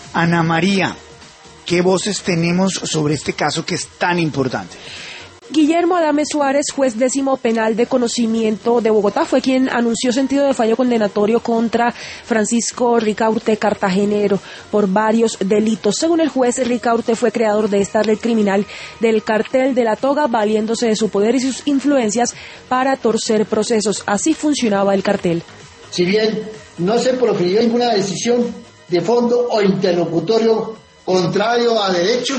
Ana María, ¿qué voces tenemos sobre este caso que es tan importante? Guillermo Adame Suárez, juez 10º penal de conocimiento de Bogotá, fue quien anunció sentido de fallo condenatorio contra Francisco Ricaurte Cartagenero por varios delitos. Según el juez, Ricaurte fue creador de esta red criminal del Cartel de la Toga, valiéndose de su poder y sus influencias para torcer procesos. Así funcionaba el cartel. Si bien no se profirió ninguna decisión de fondo o interlocutorio contrario a derecho,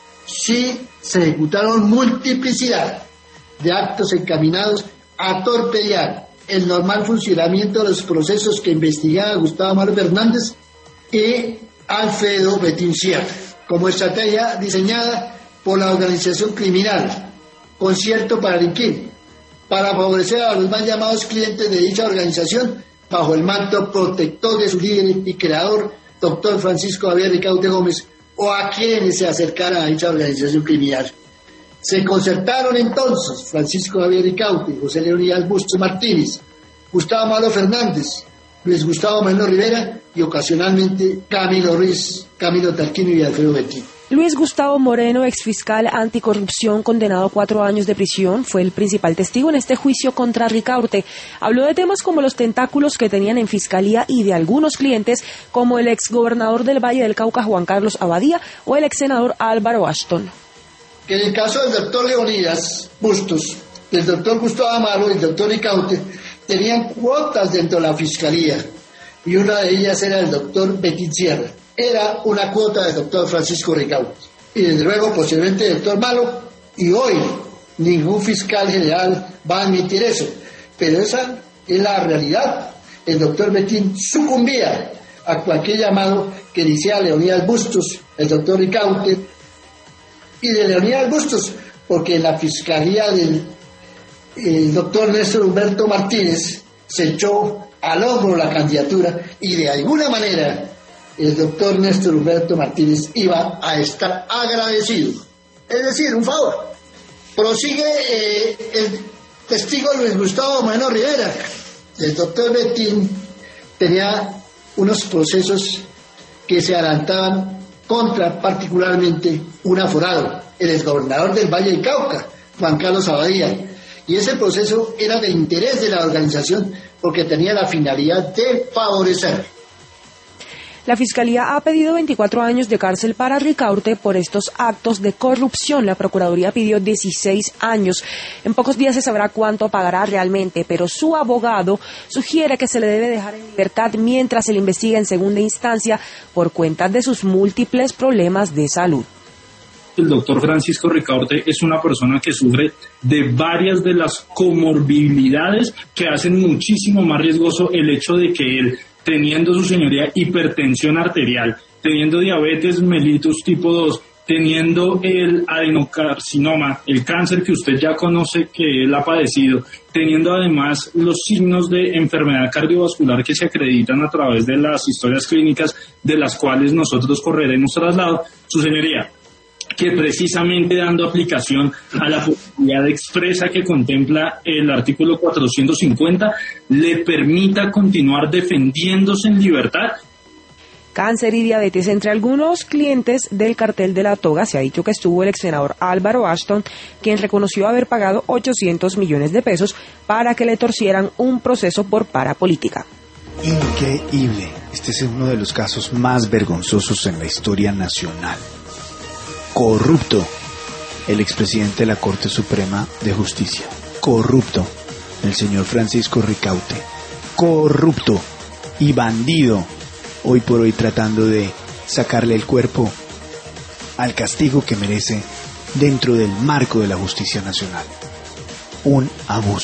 sí se ejecutaron multiplicidad de actos encaminados a torpedear el normal funcionamiento de los procesos que investigaba Gustavo Amaro Fernández y Alfredo Betín Sierra, como estrategia diseñada por la organización criminal Concierto para delinquir, para favorecer a los mal llamados clientes de dicha organización bajo el manto protector de su líder y creador, doctor Francisco Javier Ricaurte Gómez, o a quienes se acercaran a dicha organización criminal. Se concertaron entonces Francisco Javier Ricaurte, José Leonidas Bustos Martínez, Gustavo Amaro Fernández, Luis Gustavo Moreno Rivera y ocasionalmente Camilo Ruiz, Camilo Tarquino y Alfredo Betín. Luis Gustavo Moreno, exfiscal anticorrupción, condenado a 4 años de prisión, fue el principal testigo en este juicio contra Ricaurte. Habló de temas como los tentáculos que tenían en fiscalía y de algunos clientes, como el exgobernador del Valle del Cauca, Juan Carlos Abadía, o el exsenador Álvaro Ashton. Que en el caso del doctor Leonidas Bustos, del doctor Gustavo Amaro y del doctor Ricaurte, tenían cuotas dentro de la fiscalía, y una de ellas era el doctor Betín Sierra. Era una cuota del doctor Francisco Ricaurte. Y desde luego, posiblemente el doctor Malo, y hoy ningún fiscal general va a admitir eso. Pero esa es la realidad. El doctor Betín sucumbía a cualquier llamado que decía Leonidas Bustos, el doctor Ricaurte, y de Leonidas Bustos, porque en la fiscalía del doctor Néstor Humberto Martínez se echó al hombro la candidatura y de alguna manera el doctor Néstor Humberto Martínez iba a estar agradecido. Es decir, un favor. Prosigue el testigo Luis Gustavo Moreno Rivera. El doctor Betín tenía unos procesos que se adelantaban contra particularmente un aforado, el exgobernador del Valle del Cauca, Juan Carlos Abadía. Y ese proceso era de interés de la organización porque tenía la finalidad de favorecer. La Fiscalía ha pedido 24 años de cárcel para Ricaurte por estos actos de corrupción. La Procuraduría pidió 16 años. En pocos días se sabrá cuánto pagará realmente, pero su abogado sugiere que se le debe dejar en libertad mientras se le investiga en segunda instancia por cuenta de sus múltiples problemas de salud. El doctor Francisco Ricaurte es una persona que sufre de varias de las comorbilidades que hacen muchísimo más riesgoso el hecho de que él, teniendo su señoría hipertensión arterial, teniendo diabetes mellitus tipo 2, teniendo el adenocarcinoma, el cáncer que usted ya conoce que él ha padecido, teniendo además los signos de enfermedad cardiovascular que se acreditan a través de las historias clínicas de las cuales nosotros correremos traslado, su señoría, que precisamente dando aplicación a la posibilidad expresa que contempla el artículo 450, le permita continuar defendiéndose en libertad. Cáncer y diabetes entre algunos clientes del Cartel de la Toga. Se ha dicho que estuvo el exsenador Álvaro Ashton, quien reconoció haber pagado 800 millones de pesos para que le torcieran un proceso por parapolítica. Increíble. Este es uno de los casos más vergonzosos en la historia nacional. Corrupto, el expresidente de la Corte Suprema de Justicia. Corrupto, el señor Francisco Ricaurte. Corrupto y bandido, hoy por hoy tratando de sacarle el cuerpo al castigo que merece dentro del marco de la justicia nacional. Un abuso.